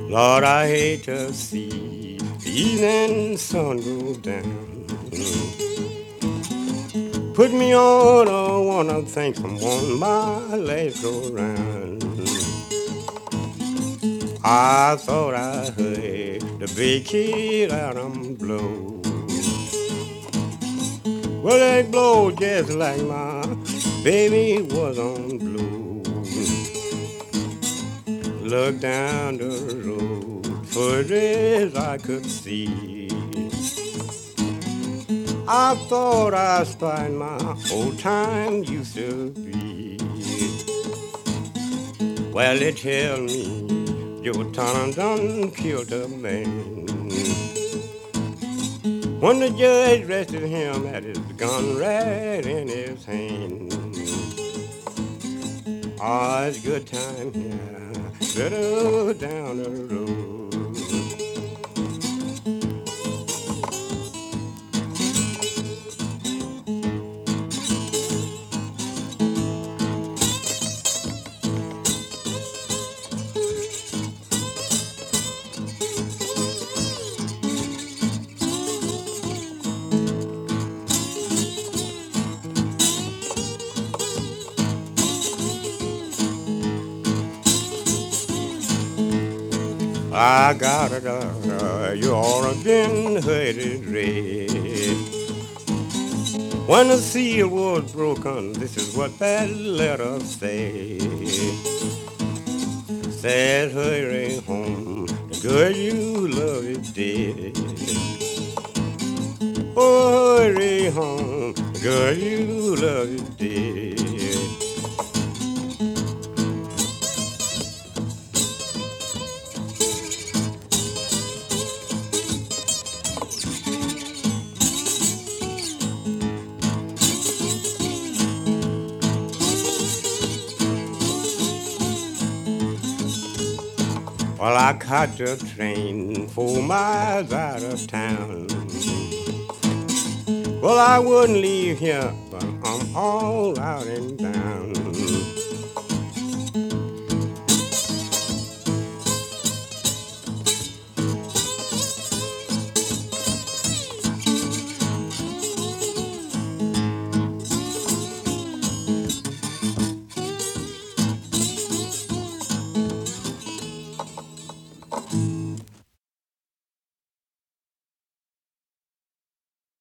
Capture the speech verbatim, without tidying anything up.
Lord, I hate to see the evening sun go down. Put me on a wanna thank someone my legs go round. I thought I heard the big kid out on blow. Well, they blow just like my baby was on blue. Look down the road, further as I could see. I thought I spied my old time used to be. Well, they tell me Joe Tonnon done killed a man. When the judge rested him at his gun right in his hand. Ah, it's good time here, better down the road. I got a daughter, you ought to been hurted red. When the seal was broken, this is what that letter said. Said, hurry home, the girl you love is dead. Oh, hurry home, the girl you love is dead. Well, I caught the train four miles out of town. Well, I wouldn't leave here, but I'm all out and down.